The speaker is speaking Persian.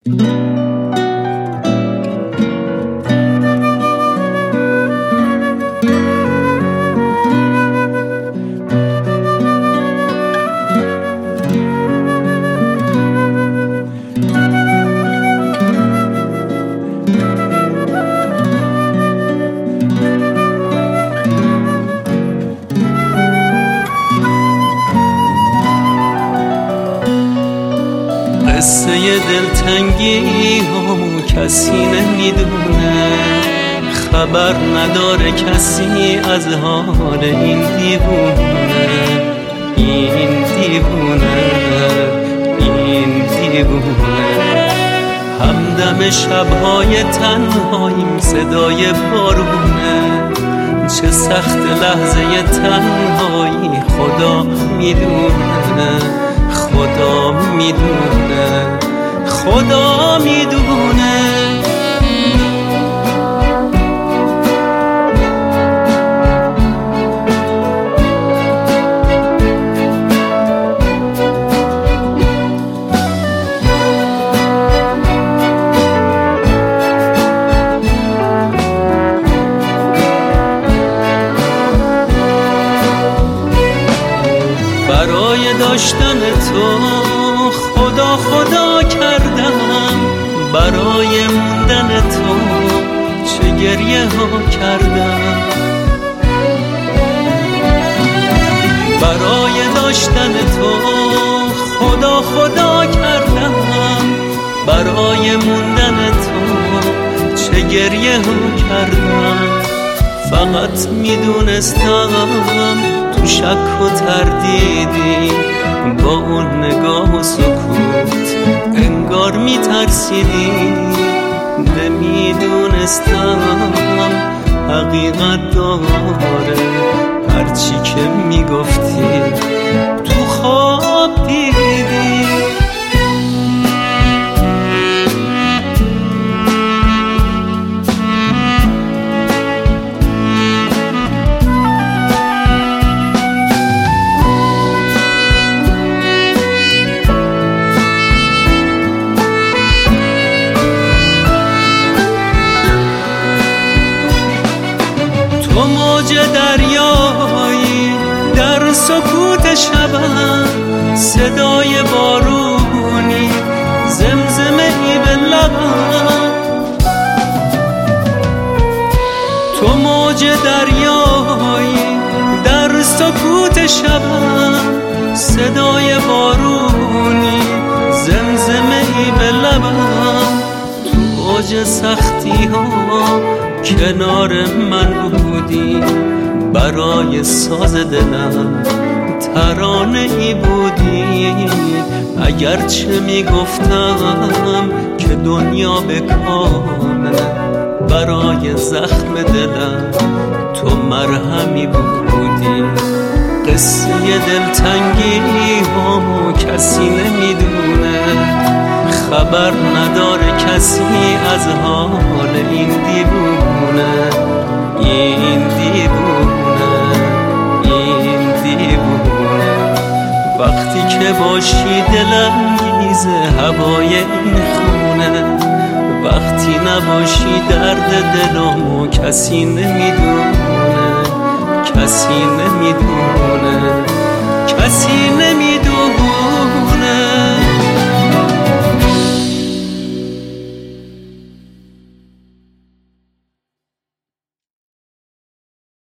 قصه دلتنگی همو کسی نمیدونه، خبر نداره کسی از حال این دیوونه. این دیوونه، این دیوونه. همدم شبهای تنهاییم صدای بارونه، چه سخت لحظه تنهایی خدا میدونه. خدا میدونه، خدا میدونه. برای داشتن تو خدا خدا کردم، برای موندن تو چه گریه ها کردم. برای داشتن تو خدا خدا کردم، برای موندن تو چه گریه ها کردم. فقط میدونستم تو شک و تردیدی، با اون نگاه و سکوت انگار میترسیدی. نمیدونستم حقیقت داره هرچی که میگفتی تو خواب دیدی. تو موج دریایی در سکوت شبم، صدای بارونی زمزمه ای به لبم. تو موج دریایی در سکوت شبم، صدای بارونی زمزمه ای به لبم. تو اوج سختی ها کنار من بودی، برای ساز دلم ترانه ای بودی. اگرچه میگفتم که دنیا به کامه، برای زخم دلم تو مرهمی بودی. قصه دلتنگی همو کسی نمیدونه، خبر نداره کسی از حال این دیوونه. این دیوونه، این دیوونه. وقتی که باشی دلانگیز هوای این خونه، وقتی نباشی درد دلمو کسی نمیدونه. کسی نمیدونه، کسی نمیدونه.